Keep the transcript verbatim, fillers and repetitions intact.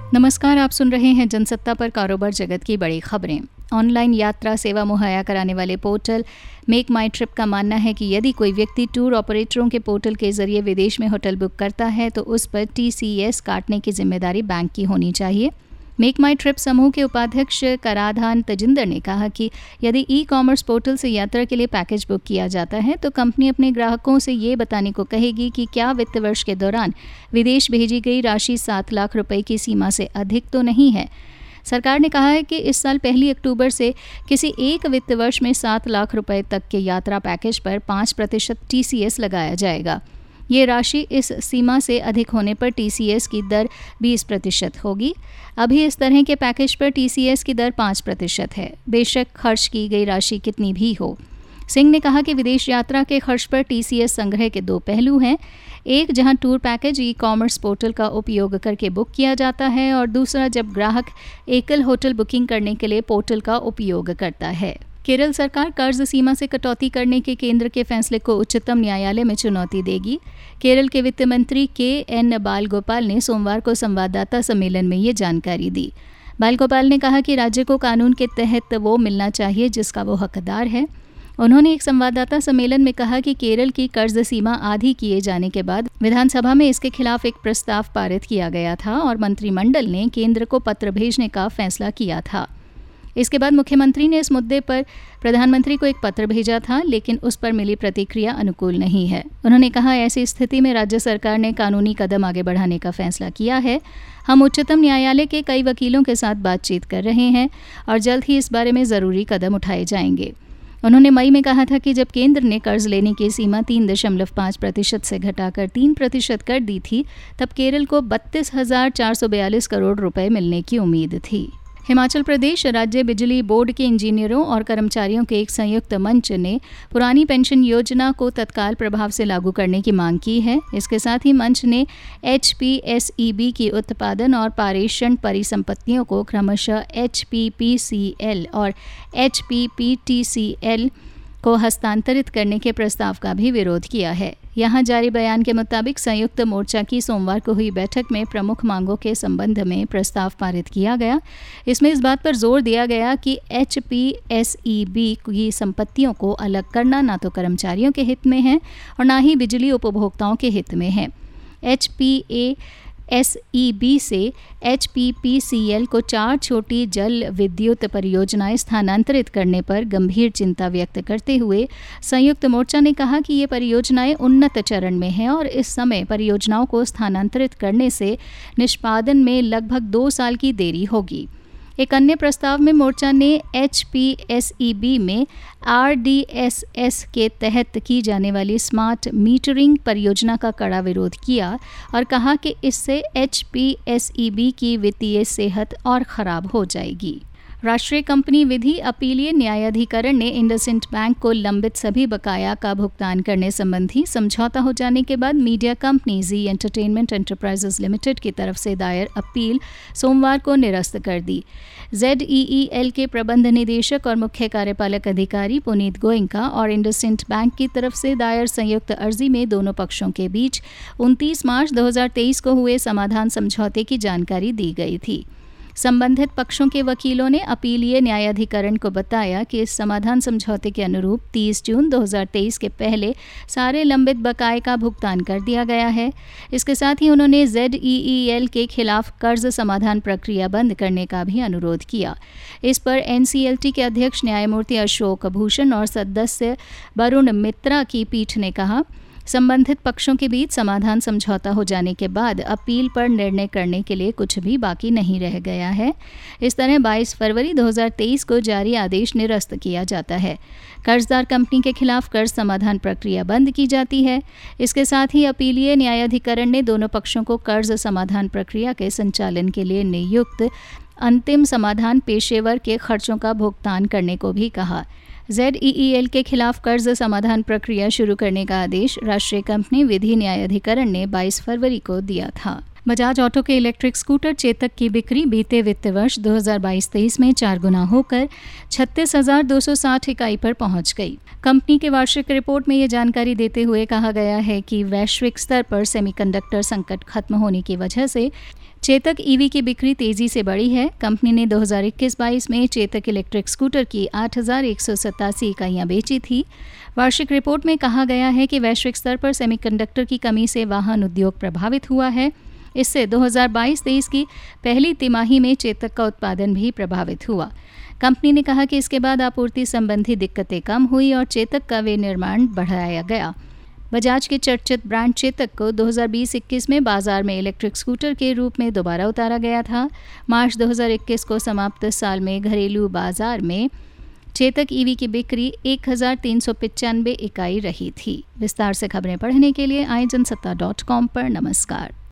नमस्कार, आप सुन रहे हैं जनसत्ता पर कारोबार जगत की बड़ी खबरें। ऑनलाइन यात्रा सेवा मुहैया कराने वाले पोर्टल मेक माई ट्रिप का मानना है कि यदि कोई व्यक्ति टूर ऑपरेटरों के पोर्टल के जरिए विदेश में होटल बुक करता है तो उस पर टी सी एस काटने की जिम्मेदारी बैंक की होनी चाहिए। मेक माई ट्रिप समूह के उपाध्यक्ष कराधान तजिंदर ने कहा कि यदि ई कॉमर्स पोर्टल से यात्रा के लिए पैकेज बुक किया जाता है तो कंपनी अपने ग्राहकों से ये बताने को कहेगी कि क्या वित्त वर्ष के दौरान विदेश भेजी गई राशि सात लाख रुपए की सीमा से अधिक तो नहीं है। सरकार ने कहा है कि इस साल पहली अक्टूबर से किसी एक वित्त वर्ष में सात लाख रुपए तक के यात्रा पैकेज पर पाँच प्रतिशत टी सी एस लगाया जाएगा। ये राशि इस सीमा से अधिक होने पर टी सी एस की दर बीस प्रतिशत होगी। अभी इस तरह के पैकेज पर टी सी एस की दर पाँच प्रतिशत है, बेशक खर्च की गई राशि कितनी भी हो। सिंह ने कहा कि विदेश यात्रा के खर्च पर टी सी एस संग्रह के दो पहलू हैं, एक जहां tour package e commerce portal का उपयोग करके बुक किया जाता है और दूसरा जब ग्राहक एकल होटल बुकिंग करने के लिए पोर्टल का उपयोग करता है। केरल सरकार कर्ज सीमा से कटौती करने के केंद्र के फैसले को उच्चतम न्यायालय में चुनौती देगी। केरल के वित्त मंत्री के एन बालगोपाल ने सोमवार को संवाददाता सम्मेलन में ये जानकारी दी। बालगोपाल ने कहा कि राज्य को कानून के तहत वो मिलना चाहिए जिसका वो हकदार है। उन्होंने एक संवाददाता सम्मेलन में कहा कि केरल की कर्ज सीमा आधी किए जाने के बाद विधानसभा में इसके खिलाफ एक प्रस्ताव पारित किया गया था और मंत्रिमंडल ने केंद्र को पत्र भेजने का फैसला किया था। इसके बाद मुख्यमंत्री ने इस मुद्दे पर प्रधानमंत्री को एक पत्र भेजा था, लेकिन उस पर मिली प्रतिक्रिया अनुकूल नहीं है। उन्होंने कहा, ऐसी स्थिति में राज्य सरकार ने कानूनी कदम आगे बढ़ाने का फैसला किया है। हम उच्चतम न्यायालय के कई वकीलों के साथ बातचीत कर रहे हैं और जल्द ही इस बारे में ज़रूरी कदम उठाए जाएंगे। उन्होंने मई में कहा था कि जब केंद्र ने कर्ज लेने की सीमा तीन दशमलव पाँच प्रतिशत से घटाकर तीन प्रतिशत कर दी थी, तब केरल को बत्तीस हजार चार सौ बयालीस करोड़ रुपए मिलने की उम्मीद थी। हिमाचल प्रदेश राज्य बिजली बोर्ड के इंजीनियरों और कर्मचारियों के एक संयुक्त मंच ने पुरानी पेंशन योजना को तत्काल प्रभाव से लागू करने की मांग की है। इसके साथ ही मंच ने H P S E B की उत्पादन और पारेषण परिसंपत्तियों को क्रमशः H P P C L और H P P T C L को हस्तांतरित करने के प्रस्ताव का भी विरोध किया है। यहां जारी बयान के मुताबिक संयुक्त मोर्चा की सोमवार को हुई बैठक में प्रमुख मांगों के संबंध में प्रस्ताव पारित किया गया। इसमें इस बात पर जोर दिया गया कि H P S E B की संपत्तियों को अलग करना ना तो कर्मचारियों के हित में है और ना ही बिजली उपभोक्ताओं के हित में है। H P A S E B से H P P C L को चार छोटी जल विद्युत परियोजनाएं स्थानांतरित करने पर गंभीर चिंता व्यक्त करते हुए संयुक्त मोर्चा ने कहा कि ये परियोजनाएं उन्नत चरण में हैं और इस समय परियोजनाओं को स्थानांतरित करने से निष्पादन में लगभग दो साल की देरी होगी। एक अन्य प्रस्ताव में मोर्चा ने H P S E B में आर डी एस एस के तहत की जाने वाली स्मार्ट मीटरिंग परियोजना का कड़ा विरोध किया और कहा कि इससे H P S E B की वित्तीय सेहत और खराब हो जाएगी। राष्ट्रीय कंपनी विधि अपीलीय न्यायाधिकरण ने इंडसइंड बैंक को लंबित सभी बकाया का भुगतान करने संबंधी समझौता हो जाने के बाद media company Zee entertainment enterprises limited की तरफ से दायर अपील सोमवार को निरस्त कर दी। जेड ई ई एल के प्रबंध निदेशक और मुख्य कार्यपालक अधिकारी पुनीत गोयनका और इंडसइंड बैंक की तरफ से दायर संयुक्त अर्जी में दोनों पक्षों के बीच उनतीस मार्च दो हज़ार तेईस को हुए समाधान समझौते की जानकारी दी गई थी। संबंधित पक्षों के वकीलों ने अपीलीय न्यायाधिकरण को बताया कि इस समाधान समझौते के अनुरूप तीस जून दो हज़ार तेईस के पहले सारे लंबित बकाये का भुगतान कर दिया गया है। इसके साथ ही उन्होंने जेड ई ई एल के खिलाफ कर्ज समाधान प्रक्रिया बंद करने का भी अनुरोध किया। इस पर एन सी एल टी के अध्यक्ष न्यायमूर्ति अशोक भूषण और सदस्य वरुण मित्रा की पीठ ने कहा, संबंधित पक्षों के बीच समाधान समझौता हो जाने के बाद अपील पर निर्णय करने के लिए कुछ भी बाकी नहीं रह गया है। इस तरह बाईस फरवरी दो हज़ार तेईस को जारी आदेश निरस्त किया जाता है। कर्जदार कंपनी के खिलाफ कर्ज समाधान प्रक्रिया बंद की जाती है। इसके साथ ही अपीलीय न्यायाधिकरण ने दोनों पक्षों को कर्ज समाधान प्रक्रिया के संचालन के लिए नियुक्त अंतिम समाधान पेशेवर के खर्चों का भुगतान करने को भी कहा। जेड ई ई एल के खिलाफ कर्ज समाधान प्रक्रिया शुरू करने का आदेश राष्ट्रीय कंपनी विधि न्यायाधिकरण ने बाईस फरवरी को दिया था। बजाज ऑटो के इलेक्ट्रिक स्कूटर चेतक की बिक्री बीते वित्त वर्ष दो हज़ार बाईस तेईस में चार गुना होकर छत्तीस हजार दो सौ साठ इकाई पर पहुंच गई। कंपनी के वार्षिक रिपोर्ट में ये जानकारी देते हुए कहा गया है कि वैश्विक स्तर पर सेमीकंडक्टर संकट खत्म होने की वजह से चेतक ईवी की बिक्री तेजी से बढ़ी है। कंपनी ने दो हज़ार इक्कीस बाईस में चेतक इलेक्ट्रिक स्कूटर की आठ हज़ार एक सौ सतासी इकाइयाँ बेची थी। वार्षिक रिपोर्ट में कहा गया है कि वैश्विक स्तर पर सेमीकंडक्टर की कमी से वाहन उद्योग प्रभावित हुआ है। इससे दो हज़ार बाईस तेईस की पहली तिमाही में चेतक का उत्पादन भी प्रभावित हुआ। कंपनी ने कहा कि इसके बाद आपूर्ति संबंधी दिक्कतें कम हुई और चेतक का विनिर्माण बढ़ाया गया। बजाज के चर्चित ब्रांड चेतक को दो हज़ार बीस इक्कीस में बाजार में इलेक्ट्रिक स्कूटर के रूप में दोबारा उतारा गया था। मार्च दो हज़ार इक्कीस को समाप्त साल में घरेलू बाजार में चेतक ईवी की बिक्री एक हज़ार तीन सौ पचानवे इकाई रही थी। विस्तार से खबरें पढ़ने के लिए आए जनसत्ता डॉट कॉम पर नमस्कार।